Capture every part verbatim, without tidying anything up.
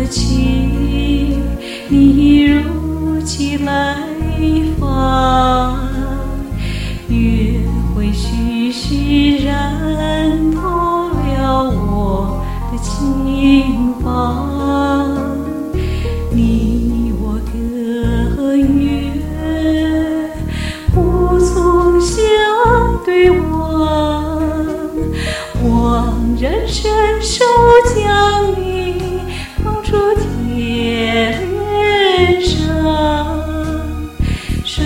情，你如期来访，约会徐徐染透了我的心房。你我隔月，不曾相对望，望人伸手将你放出铁链上，水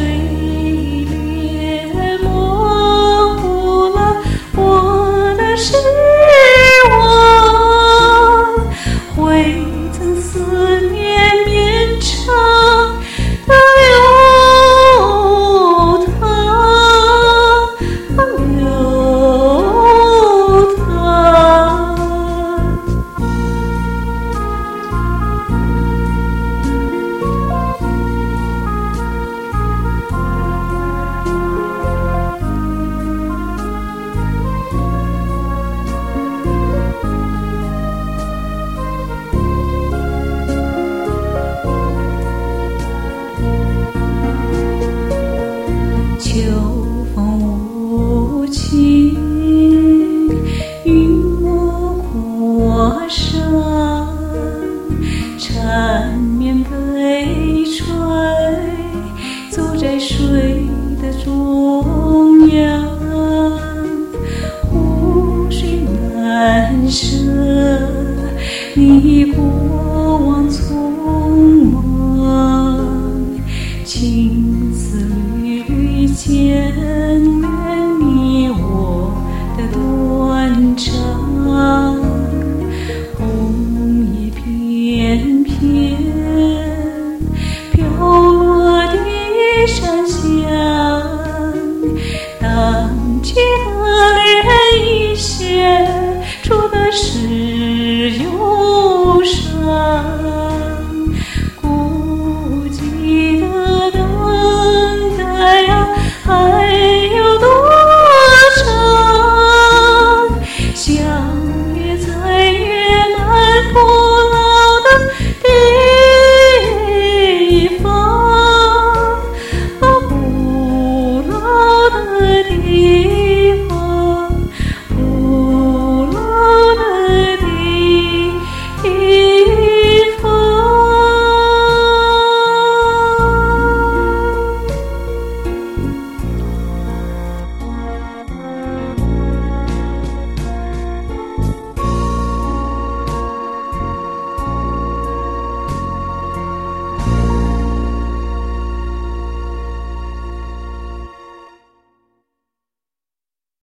帘模糊了我的失望，回曾思念绵长的流淌，流淌。秋风无情，云雾过上，缠绵悲吹，走在水的中央，湖水难舍，你过往匆忙，情丝缕缕牵连。